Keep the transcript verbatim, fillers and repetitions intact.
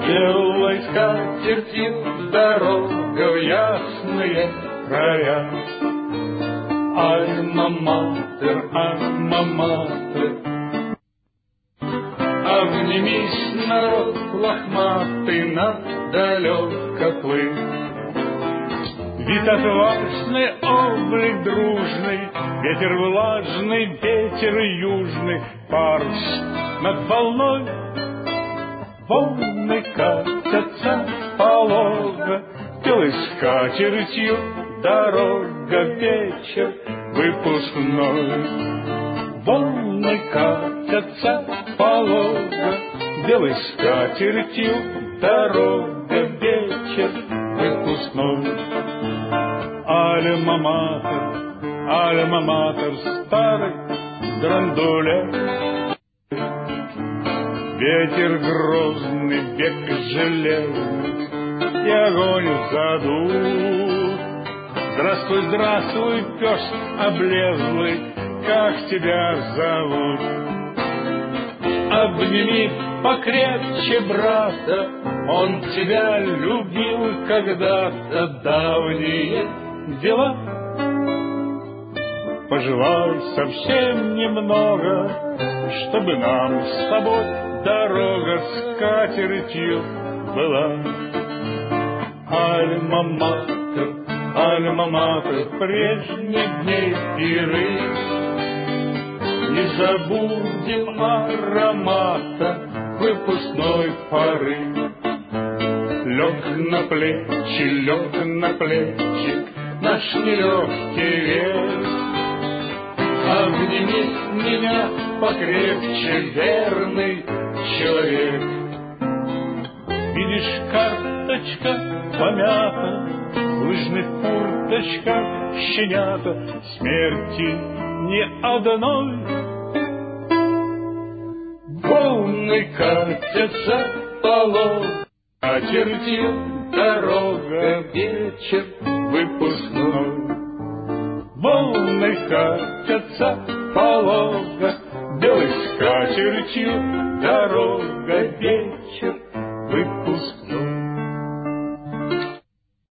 белой скатертью дорога в ясные края. Альма-матер, альма-матер, обнимись, народ лохматый, на далеко плыть. Вид отважный, облик дружный, ветер влажный, ветер южный, парус над волной. Волны катятся полого, белой скатертью дорога, вечер выпускной. Волны катятся полого, белой скатертью дорога, вечер выпускной. Альма-матер, альма-матер, старый драндуле. Ветер грозный, век железный, и огонь в заду. Здравствуй, здравствуй, пес облезлый, как тебя зовут? Обними покрепче брата, он тебя любил когда-то, давние дела. Пожелай совсем немного, чтобы нам с тобой дорога скатертью была. Альма-матер, альма-матер, прежних дней пиры, не забудем аромата выпускной поры. Лег на плечи, лег на плечи наш нелегкий век. Обними меня покрепче, верный человек. Видишь, карточка помята, в лыжных курточках щенята, смерти не одной. Волны катятся полог, скатертью дорога, вечер выпускной. Волны катятся полого, белой скатертью дорога, вечер